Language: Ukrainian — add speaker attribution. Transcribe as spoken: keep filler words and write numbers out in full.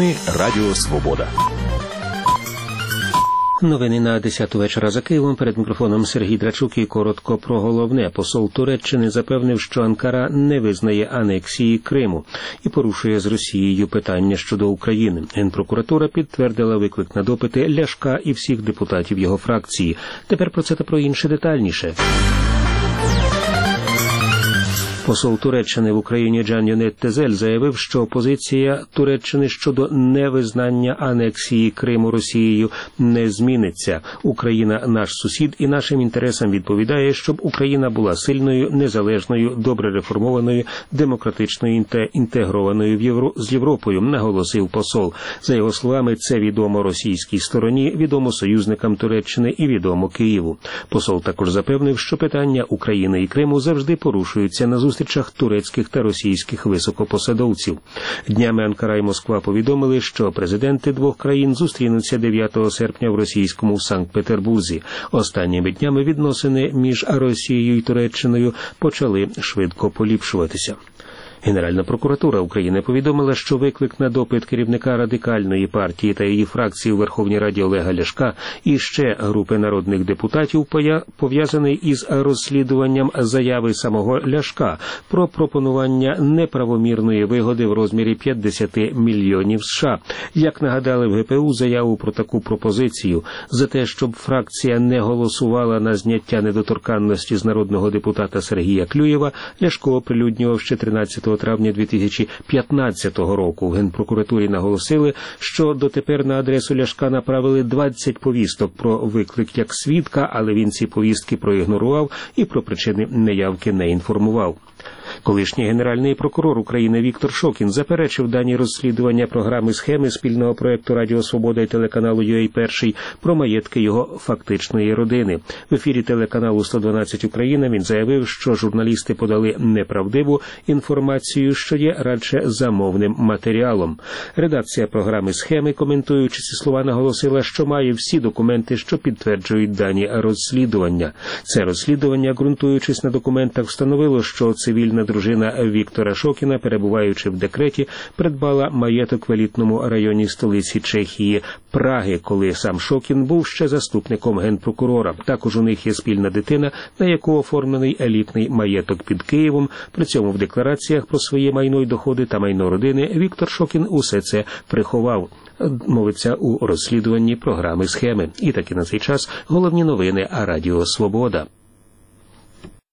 Speaker 1: Новини Радіо Свобода.
Speaker 2: Новини на десяту вечора за Києвом. Перед мікрофоном Сергій Драчук і коротко про головне. Посол Туреччини запевнив, що Анкара не визнає анексії Криму і порушує з Росією питання щодо України. Генпрокуратура підтвердила виклик на допити Ляшка і всіх депутатів його фракції. Тепер про це та про інше детальніше. Посол Туреччини в Україні Can Yönet Tezel заявив, що позиція Туреччини щодо невизнання анексії Криму Росією не зміниться. Україна – наш сусід і нашим інтересам відповідає, щоб Україна була сильною, незалежною, добре реформованою, демократичною та інтегрованою в Євро... з Європою, наголосив посол. За його словами, це відомо російській стороні, відомо союзникам Туреччини і відомо Києву. Посол також запевнив, що питання України і Криму завжди порушуються на зустрічах турецьких та російських високопосадовців. Днями Анкара і Москва повідомили, що президенти двох країн зустрінуться дев'ятого серпня в російському Санкт-Петербурзі. Останніми днями відносини між Росією і Туреччиною почали швидко поліпшуватися. Генеральна прокуратура України повідомила, що виклик на допит керівника Радикальної партії та її фракції у Верховній Раді Олега Ляшка і ще групи народних депутатів пов'язаний із розслідуванням заяви самого Ляшка про пропонування неправомірної вигоди в розмірі п'ятдесят мільйонів США. Як нагадали в ге пе у, заяву про таку пропозицію за те, щоб фракція не голосувала на зняття недоторканності з народного депутата Сергія Клюєва, Ляшко оприлюднював ще тринадцятого травня дві тисячі п'ятнадцятого року. В Генпрокуратурі наголосили, що дотепер на адресу Ляшка направили двадцять повісток про виклик як свідка, але він ці повістки проігнорував і про причини неявки не інформував. Колишній генеральний прокурор України Віктор Шокін заперечив дані розслідування програми схеми спільного проєкту Радіо Свобода і телеканалу ю ей Перший про маєтки його фактичної родини. В ефірі телеканалу сто дванадцять Україна він заявив, що журналісти подали неправдиву інформацію, що є радше замовним матеріалом. Редакція програми схеми, коментуючи ці слова, наголосила, що має всі документи, що підтверджують дані розслідування. Це розслідування, ґрунтуючись на документах, встановило, що цивільна дружина Віктора Шокіна, перебуваючи в декреті, придбала маєток в елітному районі столиці Чехії – Праги, коли сам Шокін був ще заступником генпрокурора. Також у них є спільна дитина, на яку оформлений елітний маєток під Києвом. При цьому в деклараціях про своє майно й доходи та майно родини Віктор Шокін усе це приховав. Мовиться у розслідуванні програми схеми. І таки на цей час головні новини Радіо Свобода.